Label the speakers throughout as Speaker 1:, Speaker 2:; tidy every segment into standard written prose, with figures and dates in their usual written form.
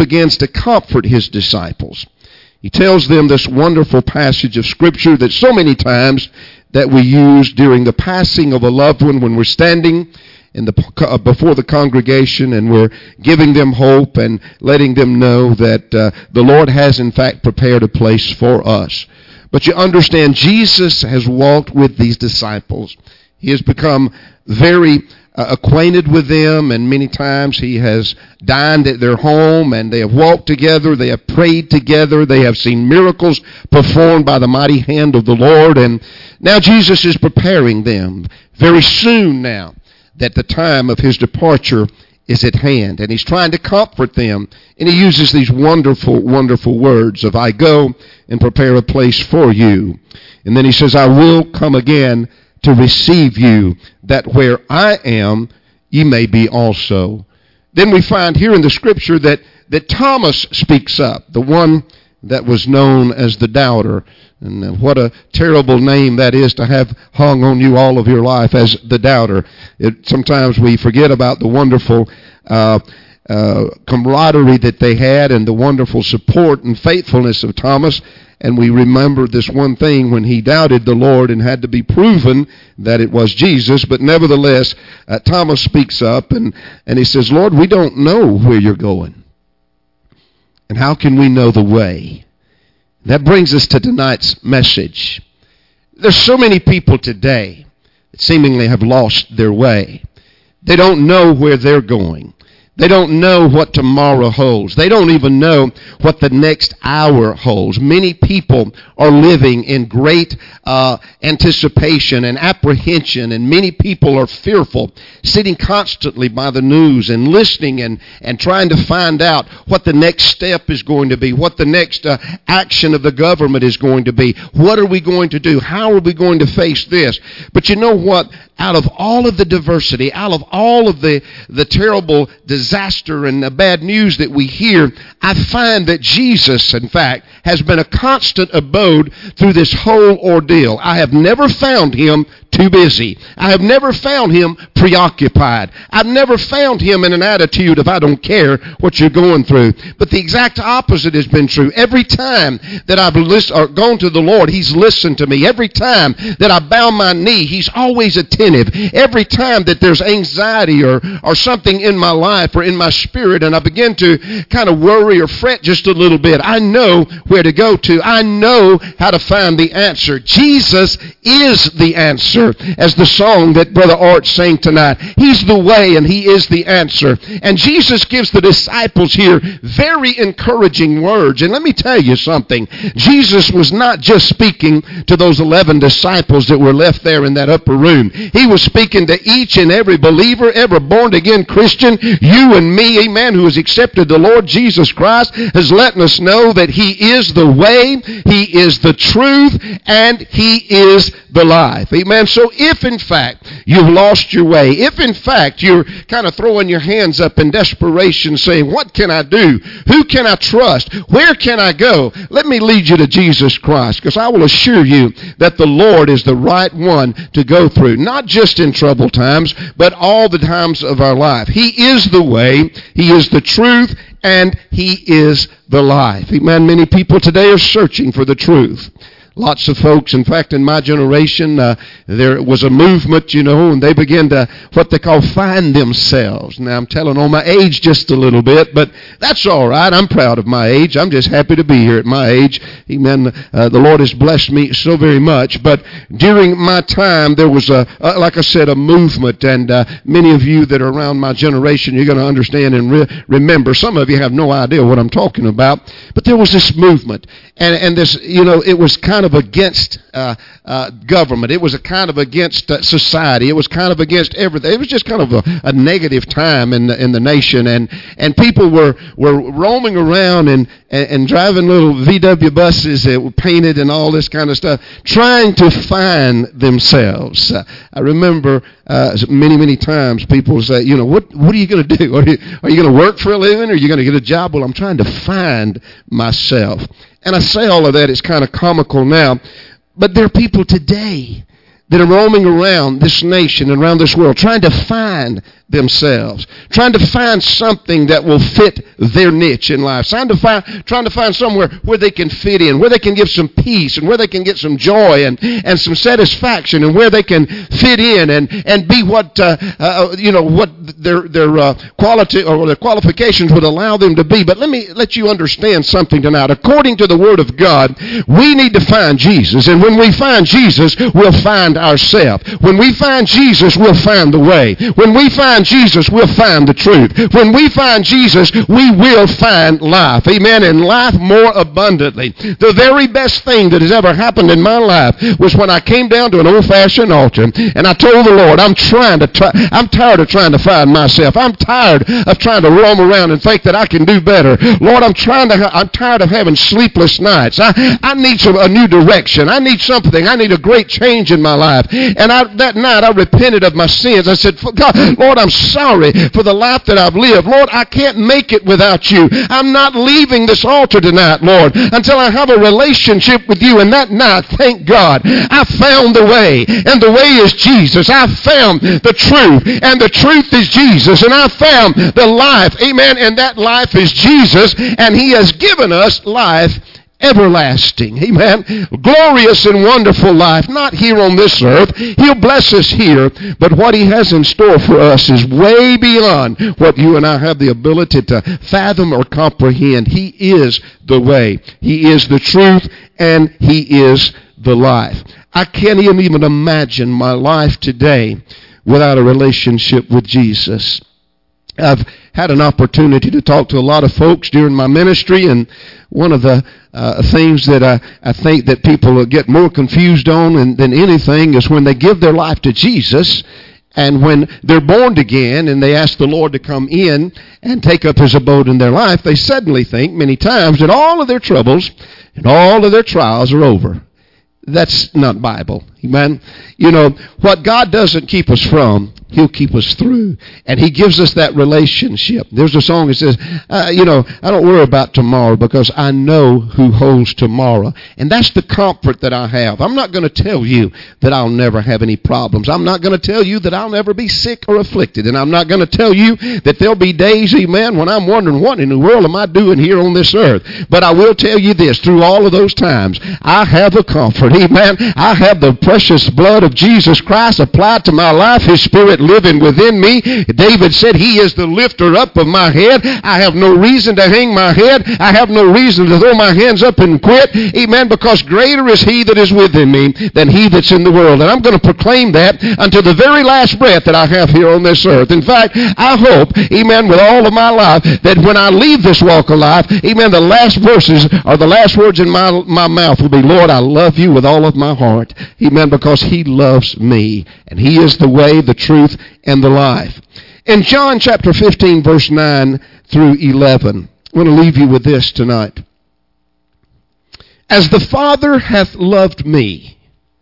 Speaker 1: begins to comfort his disciples. He tells them this wonderful passage of Scripture that so many times that we use during the passing of a loved one when we're standing before the congregation and we're giving them hope and letting them know that the Lord has in fact prepared a place for us. But you understand, Jesus has walked with these disciples. He has become very acquainted with them, and many times he has dined at their home, and they have walked together, they have prayed together, they have seen miracles performed by the mighty hand of the Lord, and now Jesus is preparing them very soon now that the time of his departure is at hand, and he's trying to comfort them, and he uses these wonderful, wonderful words of, I go and prepare a place for you. And then he says, I will come again to receive you, that where I am, ye may be also. Then we find here in the Scripture that Thomas speaks up, the one that was known as the doubter. And what a terrible name that is to have hung on you all of your life as the doubter. Sometimes we forget about the wonderful camaraderie that they had and the wonderful support and faithfulness of Thomas. And we remember this one thing when he doubted the Lord and had to be proven that it was Jesus. But nevertheless, Thomas speaks up and he says, Lord, we don't know where you're going. And how can we know the way? That brings us to tonight's message. There's so many people today that seemingly have lost their way. They don't know where they're going. They don't know what tomorrow holds. They don't even know what the next hour holds. Many people are living in great anticipation and apprehension, and many people are fearful, sitting constantly by the news and listening and trying to find out what the next step is going to be, what the next action of the government is going to be. What are we going to do? How are we going to face this? But you know what? Out of all of the diversity, out of all of the terrible disaster and the bad news that we hear, I find that Jesus, in fact, has been a constant abode through this whole ordeal. I have never found him too busy. I have never found him preoccupied. I've never found him in an attitude of I don't care what you're going through. But the exact opposite has been true. Every time that I've gone to the Lord, he's listened to me. Every time that I bow my knee, he's always attentive. Every time that there's anxiety or something in my life or in my spirit and I begin to kind of worry or fret just a little bit, I know where to go to. I know how to find the answer. Jesus is the answer. As the song that Brother Art sang tonight, he's the way and he is the answer. And Jesus gives the disciples here very encouraging words. And let me tell you something. Jesus was not just speaking to those 11 disciples that were left there in that upper room. He was speaking to each and every believer, every born-again Christian, you and me, amen, who has accepted the Lord Jesus Christ, has let us know that he is the way, he is the truth, and he is the life. Amen. So if in fact you've lost your way, if in fact you're kind of throwing your hands up in desperation saying, what can I do? Who can I trust? Where can I go? Let me lead you to Jesus Christ, because I will assure you that the Lord is the right one to go through, not just in troubled times, but all the times of our life. He is the way, he is the truth, and he is the life. Amen. Many people today are searching for the truth. Lots of folks, in fact, in my generation, there was a movement, and they began to, what they call, find themselves. Now, I'm telling on my age just a little bit, but that's all right. I'm proud of my age. I'm just happy to be here at my age. Amen. The Lord has blessed me so very much. But during my time, there was, like I said, a movement, and many of you that are around my generation, you're going to understand and remember. Some of you have no idea what I'm talking about, but there was this movement, and this, it was kind of against government. It was a kind of against society. It was kind of against everything. It was just kind of a negative time in the nation, and people were roaming around and driving little VW buses that were painted and all this kind of stuff, trying to find themselves. I remember many times people say, what are you going to do? Are you going to work for a living? Or are you going to get a job? Well, I'm trying to find myself. And I say all of that, it's kind of comical now, but there are people today that are roaming around this nation and around this world trying to find themselves, trying to find something that will fit their niche in life, trying to find somewhere where they can fit in, where they can give some peace, and where they can get some joy and some satisfaction, and where they can fit in and be what what their quality or their qualifications would allow them to be. But let me let you understand something tonight. According to the Word of God, we need to find Jesus, and when we find Jesus, we'll find ourselves. When we find Jesus, we'll find the way. When we find Jesus, we'll find the truth. When we find Jesus, we will find life. Amen. And life more abundantly. The very best thing that has ever happened in my life was when I came down to an old-fashioned altar and I told the Lord, I'm tired of trying to find myself. I'm tired of trying to roam around and think that I can do better. Lord, I'm tired of having sleepless nights. I need a new direction. I need something. I need a great change in my life. And that night I repented of my sins. I said, God, Lord, I'm sorry for the life that I've lived. Lord, I can't make it without you. I'm not leaving this altar tonight, Lord, until I have a relationship with you. And that night, thank God, I found the way. And the way is Jesus. I found the truth. And the truth is Jesus. And I found the life. Amen. And that life is Jesus. And he has given us life everlasting. Amen. Glorious and wonderful life. Not here on this earth. He'll bless us here. But what he has in store for us is way beyond what you and I have the ability to fathom or comprehend. He is the way. He is the truth. And he is the life. I can't even imagine my life today without a relationship with Jesus. I've had an opportunity to talk to a lot of folks during my ministry, and one of the things that I think that people get more confused on than anything is when they give their life to Jesus, and when they're born again and they ask the Lord to come in and take up his abode in their life, they suddenly think many times that all of their troubles and all of their trials are over. That's not Bible. Amen. You know, what God doesn't keep us from, he'll keep us through. And he gives us that relationship. There's a song that says, I don't worry about tomorrow because I know who holds tomorrow. And that's the comfort that I have. I'm not going to tell you that I'll never have any problems. I'm not going to tell you that I'll never be sick or afflicted. And I'm not going to tell you that there'll be days, amen, when I'm wondering what in the world am I doing here on this earth. But I will tell you this, through all of those times, I have a comfort. Amen. I have the precious blood of Jesus Christ applied to my life. His Spirit living within me. David said, he is the lifter up of my head. I have no reason to hang my head. I have no reason to throw my hands up and quit. Amen. Because greater is he that is within me than he that's in the world. And I'm going to proclaim that until the very last breath that I have here on this earth. In fact, I hope, amen, with all of my life, that when I leave this walk of life, amen, the last verses or the last words in my mouth will be, Lord, I love you with all of my heart. Amen. Because he loves me. And he is the way, the truth, and the life. In John chapter 15, verse 9 through 11, I want to leave you with this tonight. As the Father hath loved me,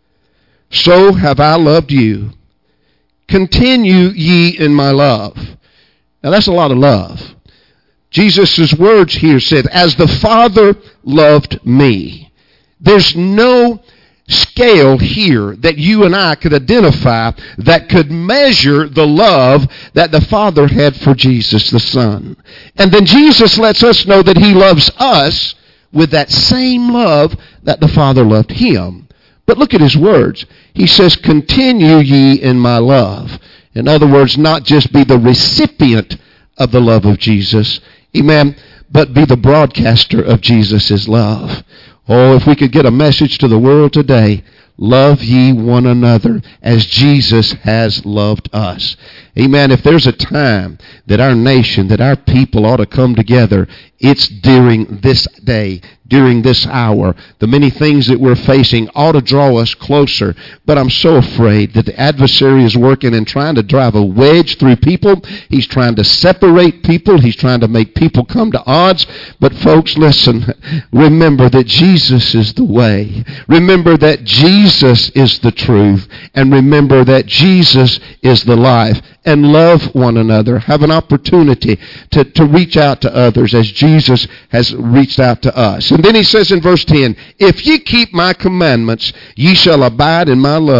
Speaker 1: so have I loved you. Continue ye in my love. Now that's a lot of love. Jesus' words here said, as the Father loved me. There's no scale here that you and I could identify that could measure the love that the Father had for Jesus the Son. And then Jesus lets us know that he loves us with that same love that the Father loved him. But look at his words. He says, continue ye in my love. In other words, not just be the recipient of the love of Jesus, amen, but be the broadcaster of Jesus' love. Oh, if we could get a message to the world today, love ye one another as Jesus has loved us. Amen. If there's a time that our nation, that our people ought to come together, it's during this day, during this hour. The many things that we're facing ought to draw us closer. But I'm so afraid that the adversary is working and trying to drive a wedge through people. He's trying to separate people. He's trying to make people come to odds. But folks, listen, remember that Jesus is the way. Remember that Jesus is the truth. And remember that Jesus is the life. And love one another. Have an opportunity to reach out to others as Jesus has reached out to us. And then he says in verse 10, if ye keep my commandments, ye shall abide in my love,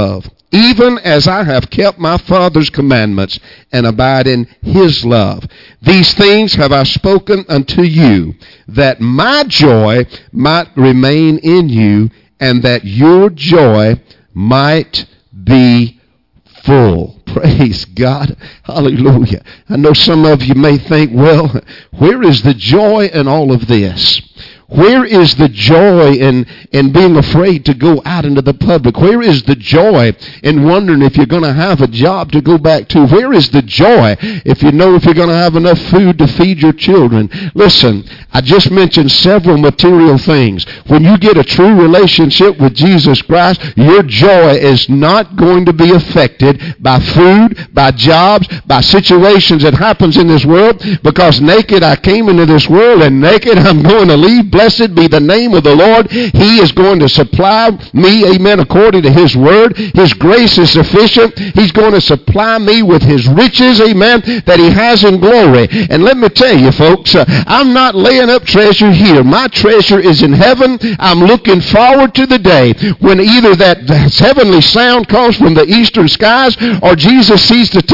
Speaker 1: even as I have kept my Father's commandments and abide in his love. These things have I spoken unto you, that my joy might remain in you, and that your joy might be full. Praise God. Hallelujah. I know some of you may think, well, where is the joy in all of this? Where is the joy in being afraid to go out into the public? Where is the joy in wondering if you're going to have a job to go back to? Where is the joy if you know if you're going to have enough food to feed your children? Listen, I just mentioned several material things. When you get a true relationship with Jesus Christ, your joy is not going to be affected by food, by jobs, by situations that happens in this world, because naked I came into this world and naked I'm going to leave. Blessed be the name of the Lord. He is going to supply me, amen, according to his word. His grace is sufficient. He's going to supply me with his riches, amen, that he has in glory. And let me tell you, folks, I'm not laying up treasure here. My treasure is in heaven. I'm looking forward to the day when either that heavenly sound comes from the eastern skies, or Jesus sees fit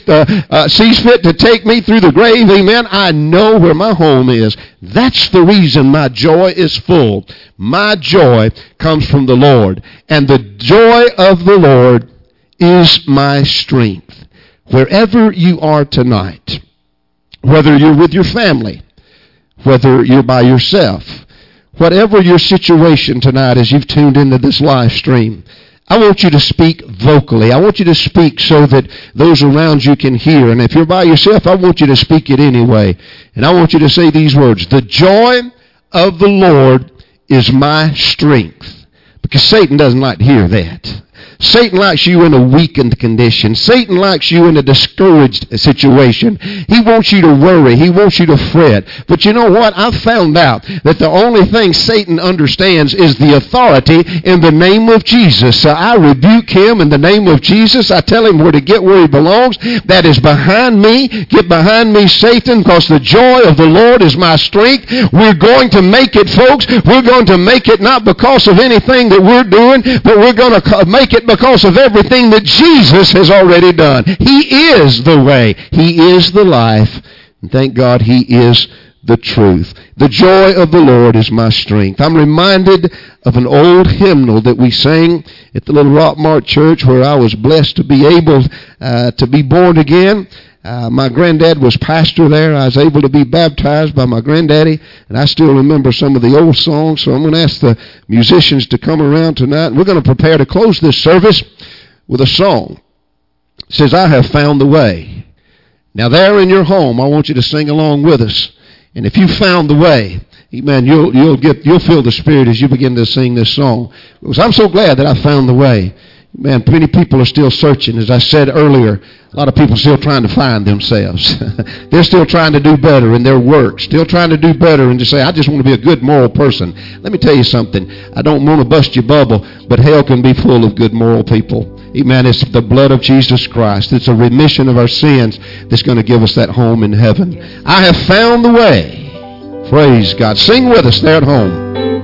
Speaker 1: to take me through the grave, amen. I know where my home is. That's the reason my joy is full. My joy comes from the Lord. And the joy of the Lord is my strength. Wherever you are tonight, whether you're with your family, whether you're by yourself, whatever your situation tonight as you've tuned into this live stream, I want you to speak vocally. I want you to speak so that those around you can hear. And if you're by yourself, I want you to speak it anyway. And I want you to say these words: the joy of the Lord is my strength. Because Satan doesn't like to hear that. Satan likes you in a weakened condition. Satan likes you in a discouraged situation. He wants you to worry. He wants you to fret. But you know what? I've found out that the only thing Satan understands is the authority in the name of Jesus. So I rebuke him in the name of Jesus. I tell him where to get where he belongs. That is behind me. Get behind me, Satan, because the joy of the Lord is my strength. We're going to make it, folks. We're going to make it not because of anything that we're doing, but we're going to make it because of everything that Jesus has already done. He is the way. He is the life. And thank God he is the truth. The joy of the Lord is my strength. I'm reminded of an old hymnal that we sang at the Little Rockmart Church, where I was blessed to be able to be born again. My granddad was pastor there. I was able to be baptized by my granddaddy, and I still remember some of the old songs. So I'm going to ask the musicians to come around tonight. We're going to prepare to close this service with a song. It says, I have found the way. Now there in your home, I want you to sing along with us. And if you found the way, amen, you'll feel the Spirit as you begin to sing this song. Because I'm so glad that I found the way. Man, many people are still searching. As I said earlier, a lot of people still trying to find themselves. They're still trying to do better in their work. Still trying to do better and to say, I just want to be a good moral person. Let me tell you something. I don't want to bust your bubble, but hell can be full of good moral people. Amen. It's the blood of Jesus Christ. It's a remission of our sins that's going to give us that home in heaven. I have found the way. Praise God. Sing with us there at home.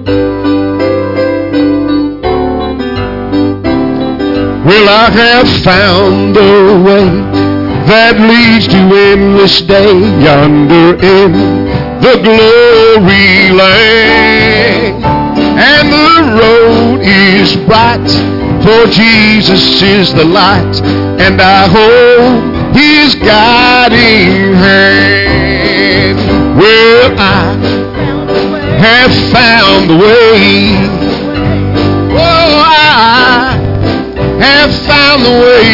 Speaker 1: Well, I have found a way that leads to endless day yonder in the glory land. And the road is bright, for Jesus is the light, and I hold his guiding hand. Well, I have found the way. Oh, I have found the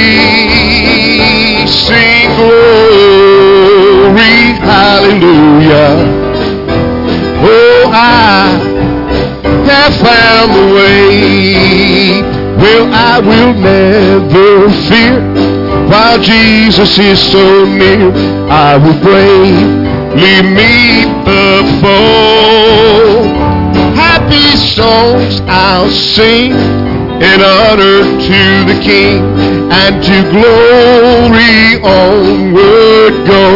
Speaker 1: way. Sing glory, hallelujah. Oh, I have found the way. Well, I will never fear, while Jesus is so near. I will bravely meet the foe. Happy songs I'll sing in honor to the King, and to glory onward go.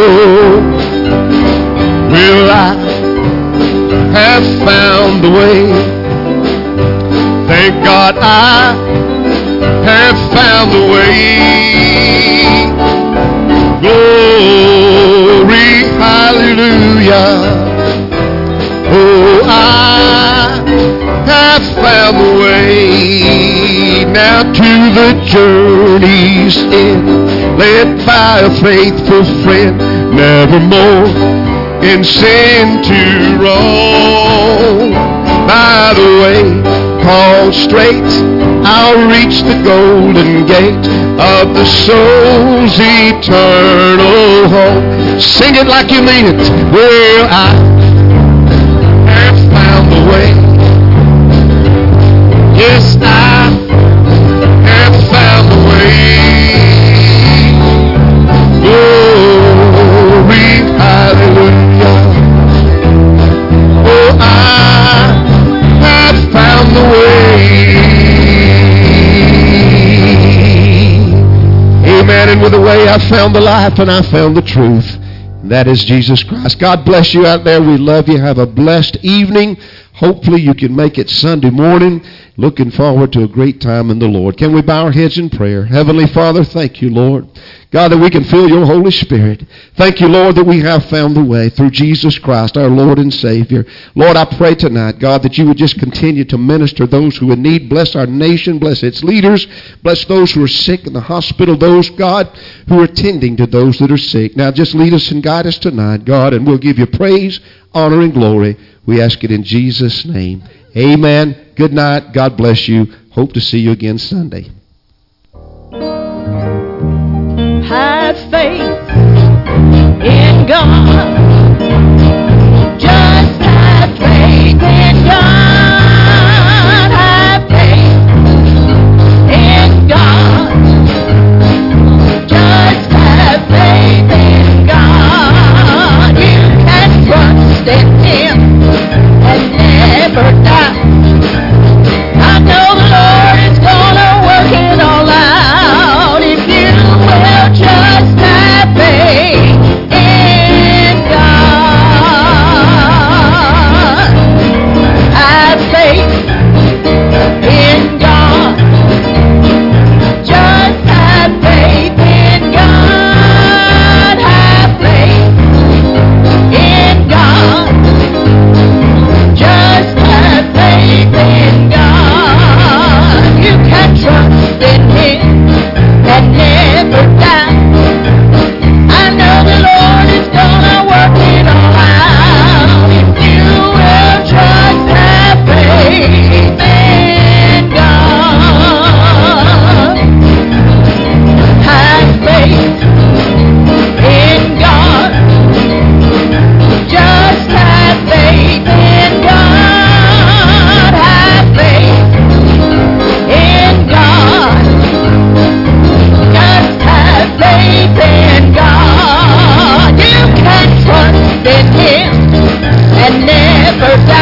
Speaker 1: Well, I have found the way. Thank God I have found found the way. Glory, hallelujah. Oh, I have found the way now to the journey's end, led by a faithful friend, nevermore in sin to roam. By the way called straight, I'll reach the golden gate of the soul's eternal home. Sing it like you mean it. Well, I have found the way. Yes, I have found the way. Glory, hallelujah. Oh, I have found the way. Amen. And with the way, I found the life and I found the truth. That is Jesus Christ. God bless you out there. We love you. Have a blessed evening. Hopefully you can make it Sunday morning. Looking forward to a great time in the Lord. Can we bow our heads in prayer? Heavenly Father, thank you, Lord. God, that we can feel your Holy Spirit. Thank you, Lord, that we have found the way through Jesus Christ, our Lord and Savior. Lord, I pray tonight, God, that you would just continue to minister those who in need. Bless our nation. Bless its leaders. Bless those who are sick in the hospital. Those, God, who are tending to those that are sick. Now just lead us and guide us tonight, God, and we'll give you praise, honor, and glory. We ask it in Jesus' name. Amen. Good night. God bless you. Hope to see you again Sunday.
Speaker 2: Have faith in God. Just have faith in God. Have faith in God. Just have faith in God. You can trust in Him and never doubt. I know the Lord is gonna work it all out if you will just have faith in God. Have faith in God. Just have faith in God. Have faith in God. Just have faith in God. You can trust in Him and never doubt. I know the Lord is gonna work it all out if you will just have faith in God. Have faith in God. Just have faith in God. Have faith in God. Just have faith in God. You can trust in Him and never doubt.